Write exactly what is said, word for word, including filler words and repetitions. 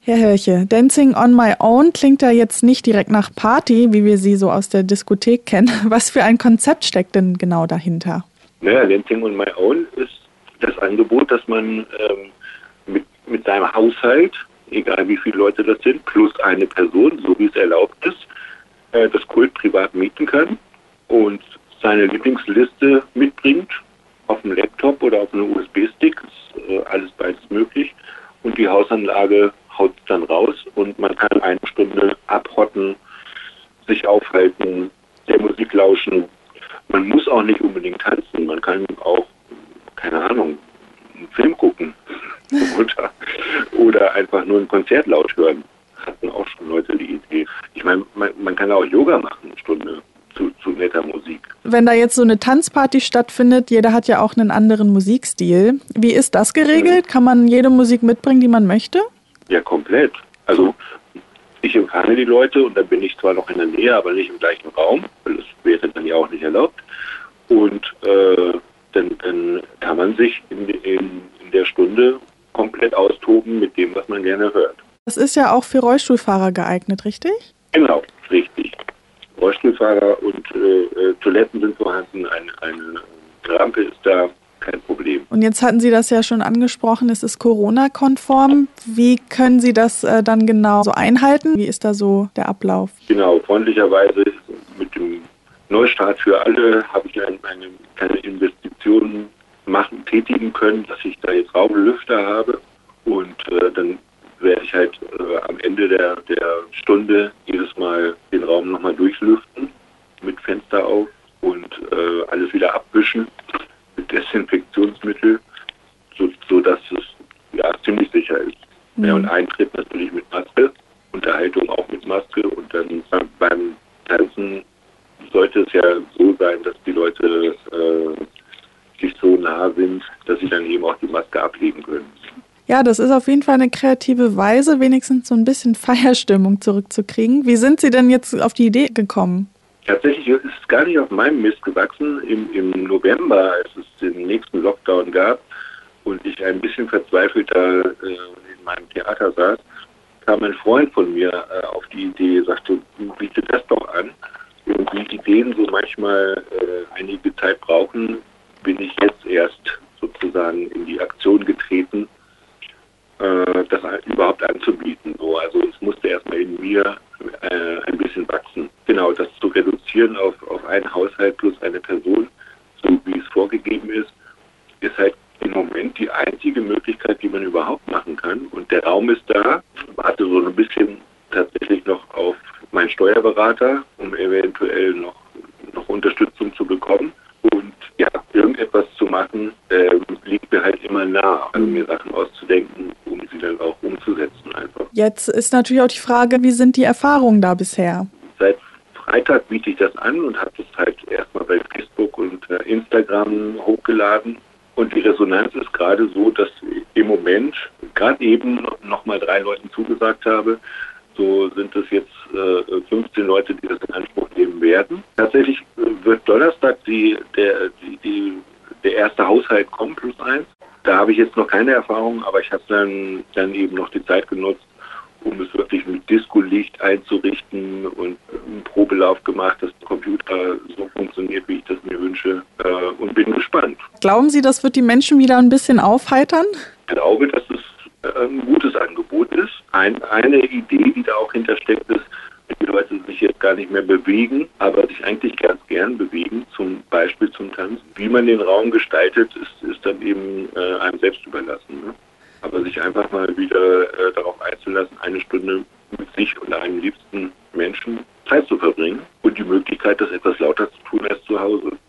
Herr Hörche, Dancing on My Own klingt ja jetzt nicht direkt nach Party, wie wir sie so aus der Diskothek kennen. Was für ein Konzept steckt denn genau dahinter? Naja, Dancing on My Own ist das Angebot, dass man ähm, mit, mit seinem Haushalt, egal wie viele Leute das sind, plus eine Person, so wie es erlaubt ist, äh, das Kult privat mieten kann und seine Lieblingsliste mitbringt, auf dem Laptop oder auf einem U S B-Stick, ist äh, alles beides möglich. Und die Hausanlage haut dann raus und man kann eine Stunde abhotten, sich aufhalten, der Musik lauschen. Man muss auch nicht unbedingt tanzen, man kann auch, keine Ahnung, einen Film gucken oder, oder einfach nur ein Konzert laut hören. Hatten auch schon Leute die Idee. Ich meine, man, man kann auch Yoga machen, eine Stunde zu, zu netter Musik. Wenn da jetzt so eine Tanzparty stattfindet, jeder hat ja auch einen anderen Musikstil. Wie ist das geregelt? Kann man jede Musik mitbringen, die man möchte? Ja, komplett. Also ich empfange die Leute und dann bin ich zwar noch in der Nähe, aber nicht im gleichen Raum, weil das wäre dann ja auch nicht erlaubt. Und äh, dann, dann kann man sich in, in, in der Stunde komplett austoben mit dem, was man gerne hört. Das ist ja auch für Rollstuhlfahrer geeignet, richtig? Genau, richtig. Rollstuhlfahrer und äh, Toiletten sind vorhanden, eine, eine Rampe ist da, kein Problem. Und jetzt hatten Sie das ja schon angesprochen, es ist Corona-konform. Wie können Sie das äh, dann genau so einhalten? Wie ist da so der Ablauf? Genau, freundlicherweise mit dem Neustart für alle habe ich eine, eine kleine Investition machen, tätigen können, dass ich da jetzt Raumlüfter habe und äh, dann werde ich halt äh, am Ende der, der Stunde jedes Mal den Raum nochmal durchlüften mit Fenster auf und äh, alles wieder abwischen mit Desinfektionsmittel, so, so dass es ja ziemlich sicher ist. Mhm. Ja, und Eintritt natürlich mit Maske, Unterhaltung auch mit Maske und dann beim Tanzen sollte es ja so sein, dass die Leute äh, sich so nah sind, dass sie dann eben auch die Maske ablegen können. Ja, das ist auf jeden Fall eine kreative Weise, wenigstens so ein bisschen Feierstimmung zurückzukriegen. Wie sind Sie denn jetzt auf die Idee gekommen? Tatsächlich ist es gar nicht auf meinem Mist gewachsen. Im, im November, als es den nächsten Lockdown gab und ich ein bisschen verzweifelter äh, in meinem Theater saß, kam ein Freund von mir äh, auf die Idee, sagte, biete das doch an. Und wie Ideen so manchmal äh, einige Zeit brauchen, bin ich jetzt erst sozusagen in die Aktion getreten, äh, das überhaupt anzubieten. So, also es musste erstmal in mir äh, ein bisschen wachsen. Genau, das zu reduzieren auf, auf einen Haushalt plus eine Person, so wie es vorgegeben ist, ist halt im Moment die einzige Möglichkeit, die man überhaupt machen kann. Und der Raum ist da. Ich warte so ein bisschen tatsächlich noch auf meinen Steuerberater, um eventuell noch, noch Unterstützung zu bekommen. Und ja, irgendetwas zu machen, äh, liegt mir halt immer nah. Also mir Sachen auszudenken, um sie dann auch umzusetzen einfach. Jetzt ist natürlich auch die Frage, wie sind die Erfahrungen da bisher? Seit Freitag biete ich das an und habe das halt erstmal bei Facebook und äh, Instagram hochgeladen. Und die Resonanz ist gerade so, dass im Moment gerade eben noch mal drei Leuten zugesagt habe. So sind es jetzt äh, fünfzehn Leute, die das in Anspruch nehmen werden. Tatsächlich äh, wird Donnerstag die, der, die, die, der erste Haushalt kommen, plus eins. Da habe ich jetzt noch keine Erfahrung, aber ich habe dann, dann eben noch die Zeit genutzt, um es wirklich mit Disco-Licht einzurichten und einen Probelauf gemacht, dass der Computer so funktioniert, wie ich das mir wünsche, äh, und bin gespannt. Glauben Sie, das wird die Menschen wieder ein bisschen aufheitern? Ich glaube, dass es ein gutes Angebot ist. Ein, eine Idee, die da auch hintersteckt, ist, wenn die Leute sich jetzt gar nicht mehr bewegen, aber sich eigentlich ganz gern bewegen, zum Beispiel zum Tanzen. Wie man den Raum gestaltet, ist, ist dann eben äh, einem selbst überlassen. Ne? Aber sich einfach mal wieder äh, darauf einzulassen, eine Stunde mit sich und einem liebsten Menschen Zeit zu verbringen und die Möglichkeit, das etwas lauter zu tun als zu Hause.